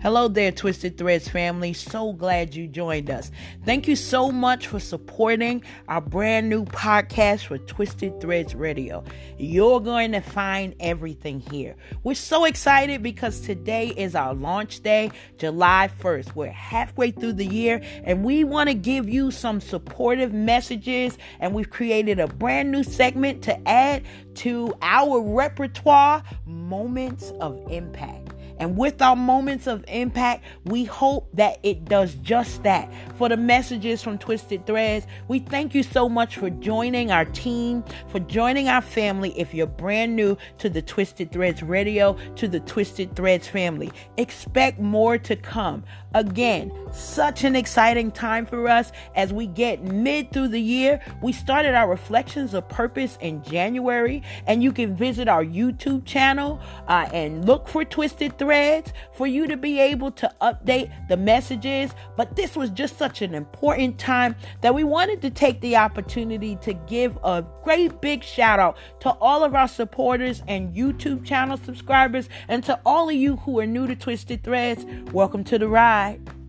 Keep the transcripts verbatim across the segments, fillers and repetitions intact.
Hello there, Twisted Threads family. So glad you joined us. Thank you so much for supporting our brand new podcast for Twisted Threads Radio. You're going to find everything here. We're so excited because today is our launch day, July first. We're halfway through the year and we want to give you some supportive messages, and we've created a brand new segment to add to our repertoire, Moments of Impact. And with our Moments of Impact, we hope that it does just that. For the messages from Twisted Threads, we thank you so much for joining our team, for joining our family. If you're brand new to the Twisted Threads Radio, to the Twisted Threads family, expect more to come. Again, such an exciting time for us as we get mid through the year. We started our Reflections of Purpose in January, and you can visit our YouTube channel uh, and look for Twisted Threads for you to be able to update the messages. But this was just such an important time that we wanted to take the opportunity to give a great big shout out to all of our supporters and YouTube channel subscribers, and to all of you who are new to Twisted Threads. Welcome to the ride.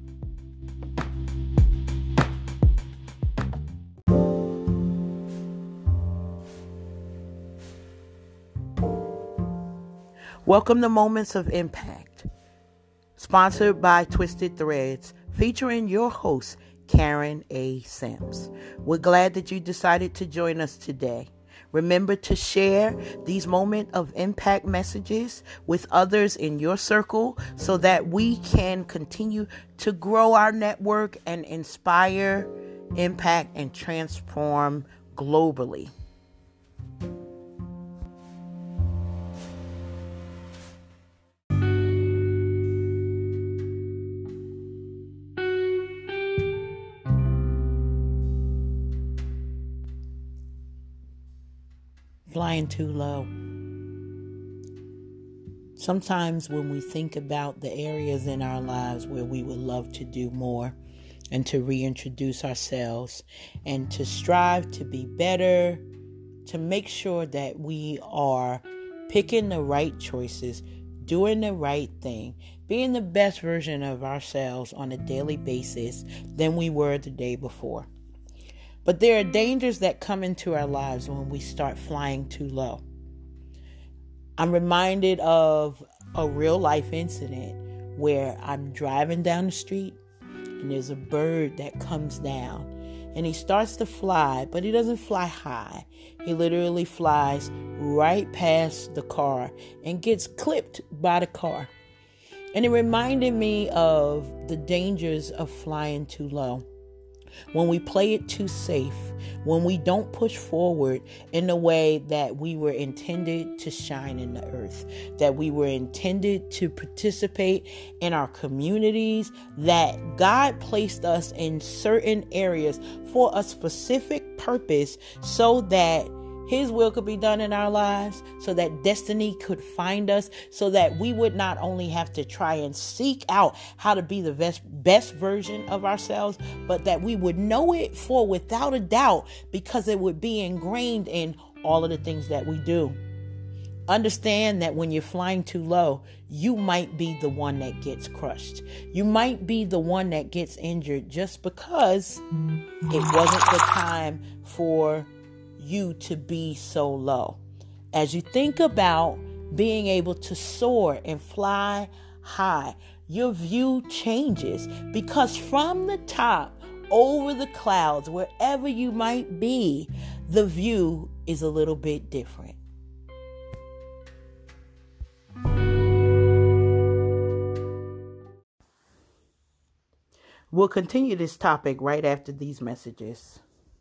Welcome to Moments of Impact, sponsored by Twisted Threads, featuring your host, Karen A. Sims. We're glad that you decided to join us today. Remember to share these Moment of Impact messages with others in your circle so that we can continue to grow our network and inspire, impact, and transform globally. Flying too low. Sometimes when we think about the areas in our lives where we would love to do more and to reintroduce ourselves and to strive to be better, to make sure that we are picking the right choices, doing the right thing, being the best version of ourselves on a daily basis than we were the day before. But there are dangers that come into our lives when we start flying too low. I'm reminded of a real life incident where I'm driving down the street and there's a bird that comes down and he starts to fly, but he doesn't fly high. He literally flies right past the car and gets clipped by the car. And it reminded me of the dangers of flying too low. When we play it too safe, when we don't push forward in the way that we were intended to shine in the earth, that we were intended to participate in our communities, that God placed us in certain areas for a specific purpose so that His will could be done in our lives, so that destiny could find us, so that we would not only have to try and seek out how to be the best, best version of ourselves, but that we would know it for without a doubt, because it would be ingrained in all of the things that we do. Understand that when you're flying too low, you might be the one that gets crushed. You might be the one that gets injured just because it wasn't the time for you to be so low. As you think about being able to soar and fly high, your view changes, because from the top over the clouds, wherever you might be, the view is a little bit different. We'll continue this topic right after these messages.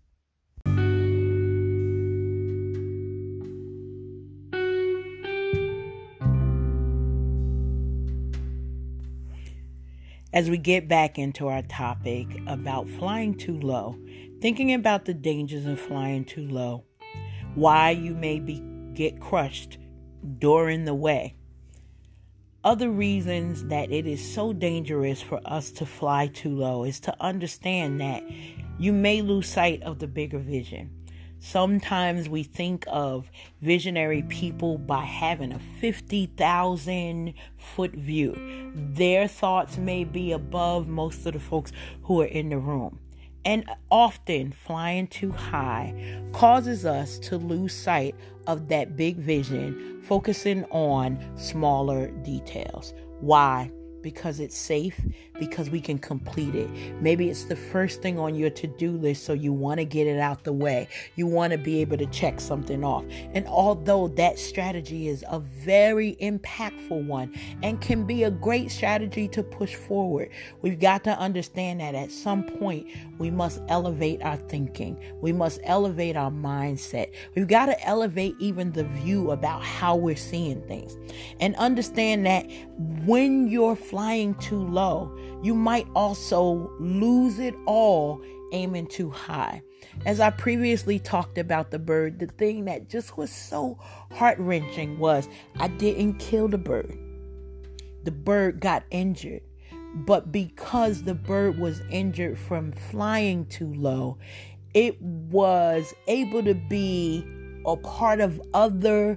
As we get back into our topic about flying too low, thinking about the dangers of flying too low, why you may be get crushed during the way. Other reasons that it is so dangerous for us to fly too low is to understand that you may lose sight of the bigger vision. Sometimes we think of visionary people by having a fifty thousand foot view. Their thoughts may be above most of the folks who are in the room. And often flying too high causes us to lose sight of that big vision, focusing on smaller details. Why? Because it's safe, because we can complete it. Maybe it's the first thing on your to-do list, so you want to get it out the way. You want to be able to check something off. And although that strategy is a very impactful one and can be a great strategy to push forward, we've got to understand that at some point we must elevate our thinking. We must elevate our mindset. We've got to elevate even the view about how we're seeing things. And understand that when you're flying too low, you might also lose it all aiming too high. As I previously talked about the bird, the thing that just was so heart-wrenching was I didn't kill the bird. The bird got injured. But because the bird was injured from flying too low, it was able to be a part of other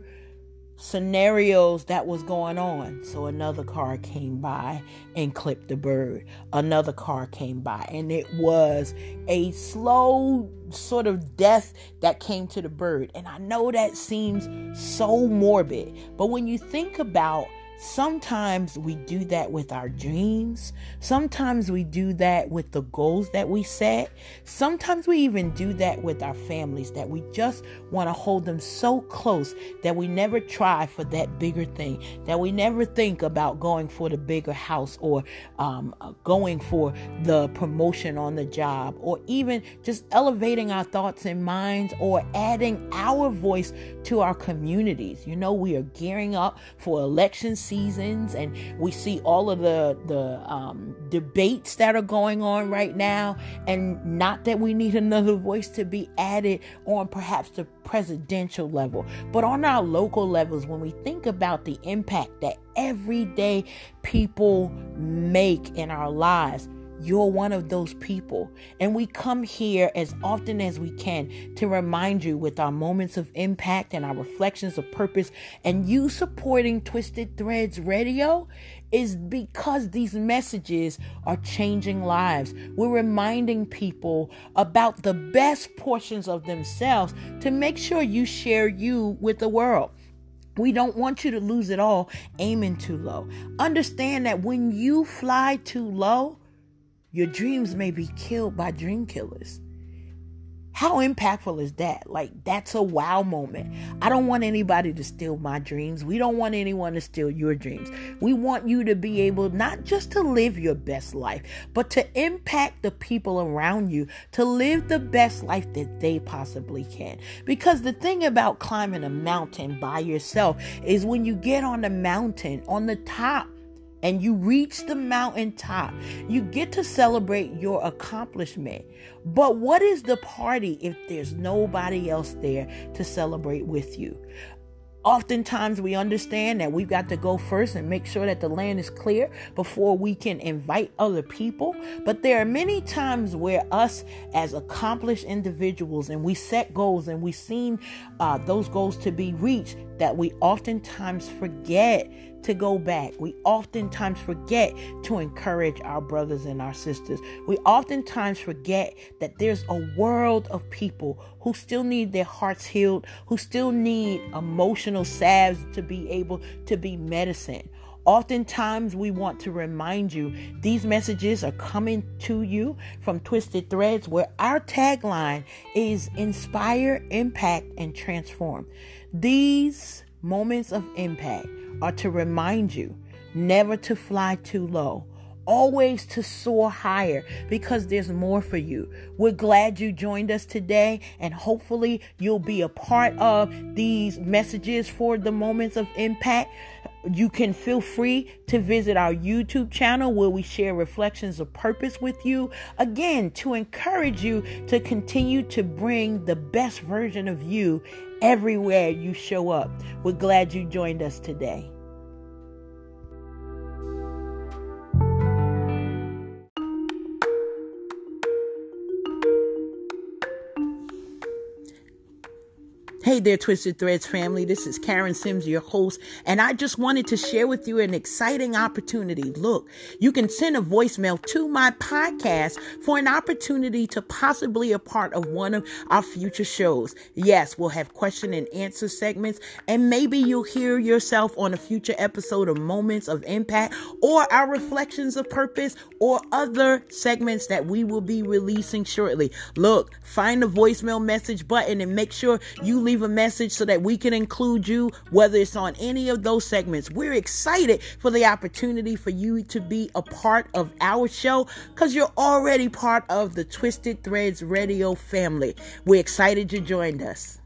scenarios that was going on. So another car came by and clipped the bird. Another car came by, and it was a slow sort of death that came to the bird. And I know that seems so morbid, but when you think about, sometimes we do that with our dreams. Sometimes we do that with the goals that we set. Sometimes we even do that with our families, that we just want to hold them so close that we never try for that bigger thing, that we never think about going for the bigger house, or um, going for the promotion on the job, or even just elevating our thoughts and minds, or adding our voice to our communities. You know, we are gearing up for elections seasons, and we see all of the the um, debates that are going on right now, and not that we need another voice to be added on perhaps the presidential level, but on our local levels, when we think about the impact that everyday people make in our lives. You're one of those people. And we come here as often as we can to remind you with our moments of impact and our reflections of purpose. And you supporting Twisted Threads Radio is because these messages are changing lives. We're reminding people about the best portions of themselves to make sure you share you with the world. We don't want you to lose it all aiming too low. Understand that when you fly too low, your dreams may be killed by dream killers. How impactful is that? Like, that's a wow moment. I don't want anybody to steal my dreams. We don't want anyone to steal your dreams. We want you to be able not just to live your best life, but to impact the people around you, to live the best life that they possibly can. Because the thing about climbing a mountain by yourself is when you get on the mountain, on the top, and you reach the mountaintop, you get to celebrate your accomplishment. But what is the party if there's nobody else there to celebrate with you? Oftentimes we understand that we've got to go first and make sure that the land is clear before we can invite other people. But there are many times where us as accomplished individuals, and we set goals and we've seen uh, those goals to be reached, that we oftentimes forget to go back. We oftentimes forget to encourage our brothers and our sisters. We oftentimes forget that there's a world of people who still need their hearts healed, who still need emotional salves to be able to be medicine. Oftentimes we want to remind you these messages are coming to you from Twisted Threads, where our tagline is inspire, impact, and transform. These moments of impact are to remind you never to fly too low, always to soar higher, because there's more for you. We're glad you joined us today, and hopefully you'll be a part of these messages for the moments of impact. You can feel free to visit our YouTube channel, where we share reflections of purpose with you, again, to encourage you to continue to bring the best version of you everywhere you show up. We're glad you joined us today. Hey there, Twisted Threads family. This is Karen Sims, your host, and I just wanted to share with you an exciting opportunity. Look, you can send a voicemail to my podcast for an opportunity to possibly a part of one of our future shows. Yes, we'll have question and answer segments, and maybe you'll hear yourself on a future episode of Moments of Impact or our Reflections of Purpose or other segments that we will be releasing shortly. Look, find the voicemail message button and make sure you leave a message so that we can include you, whether it's on any of those segments. We're excited for the opportunity for you to be a part of our show because you're already part of the Twisted Threads Radio family. We're excited you joined us.